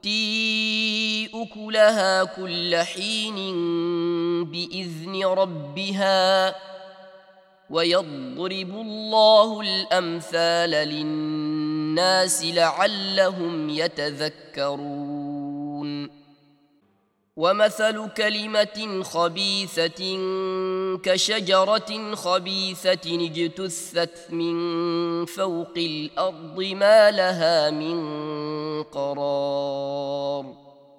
تؤتي أكلها كل حين بإذن ربها ويضرب الله الأمثال للناس لعلهم يتذكرون ومثل كلمة خبيثة كشجرة خبيثة اجتثت من فوق الأرض ما لها من قرار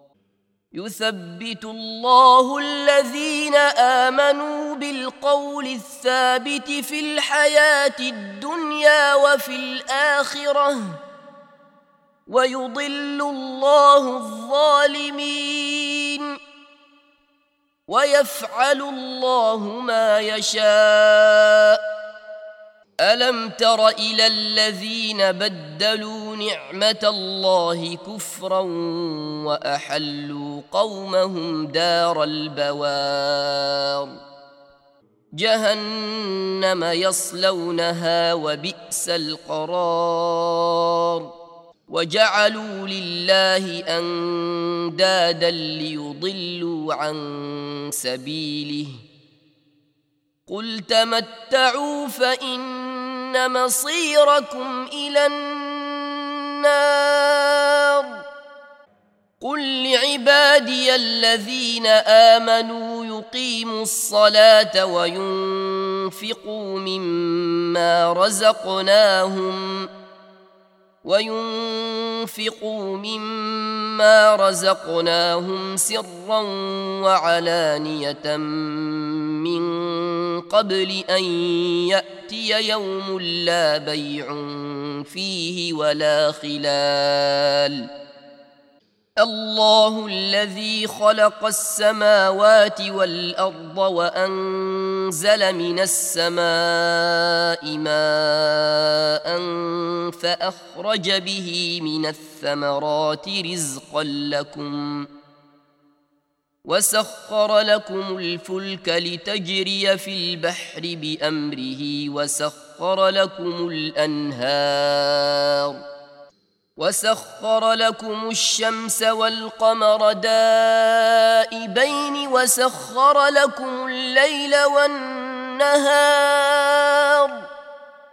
يثبت الله الذين آمنوا بالقول الثابت في الحياة الدنيا وفي الآخرة ويضل الله الظالمين ويفعل الله ما يشاء ألم تر إلى الذين بدلوا نعمة الله كفرا وأحلوا قومهم دار البوار جهنم يصلونها وبئس القرار وجعلوا لله أندادا ليضلوا عن سبيله قل تمتعوا فإن مصيركم إلى النار قل لعبادي الذين آمنوا يقيموا الصلاة وينفقوا مما رزقناهم سرا وعلانية من قبل أن يأتي يوم لا بيع فيه ولا خلال الله الذي خلق السماوات والأرض وأنزل من السماء ماء فأخرج به من الثمرات رزقا لكم وسخر لكم الفلك لتجري في البحر بأمره وسخر لكم الأنهار وسخر لكم الشمس والقمر دائبين وسخر لكم الليل والنهار